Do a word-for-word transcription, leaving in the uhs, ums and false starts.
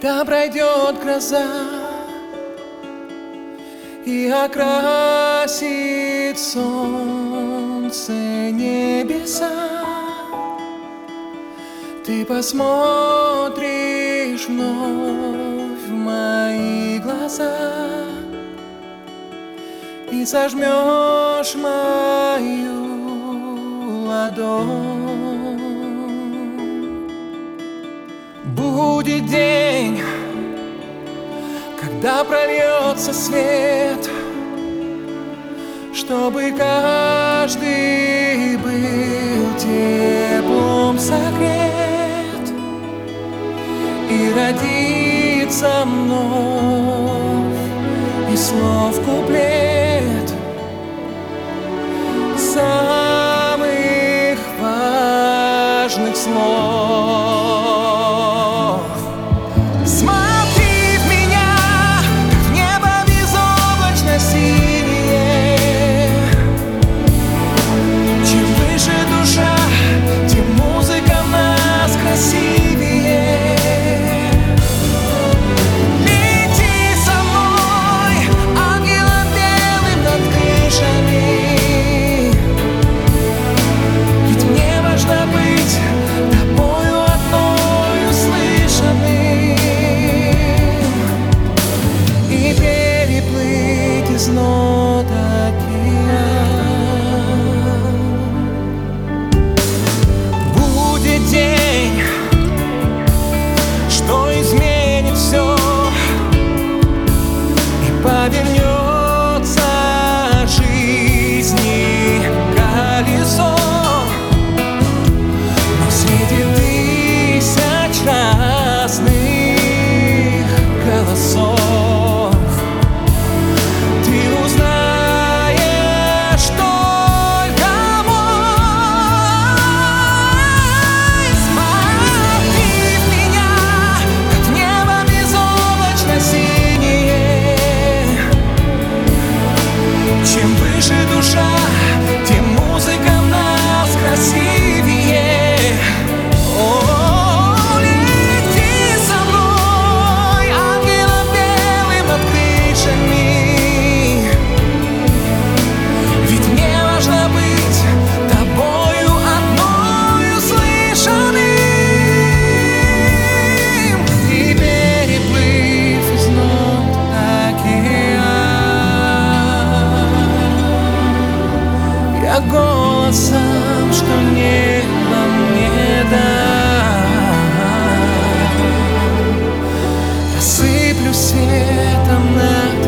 Когда пройдет гроза и окрасит солнце небеса, ты посмотришь вновь в мои глаза и сожмешь мою ладонь. Будет день, когда прольется свет, чтобы каждый был теплом согрет, и родится вновь из слов куплет самых важных слов. Смотри в меня, как в небо безоблачно синее. Чем выше душа, тем музыка в нас красивее. Лети со мной, ангелом белым над крышами, ведь мне важно быть тобою одной услышанным и переплыть из нот океан. Будет день, что изменит все и повернется жизни колесо. Но среди тысяч разных голосов ты узнаешь только мой. Смотри в меня, как в небо безоблачно синее. Чем выше душа, тем музыка в нас красивее. О, лети со мной, ангелом белым над крышами, ведь мне важно быть тобою одной услышанным и переплыв из нот океан. Я голосом, что небо мне даст, рассыплю светом над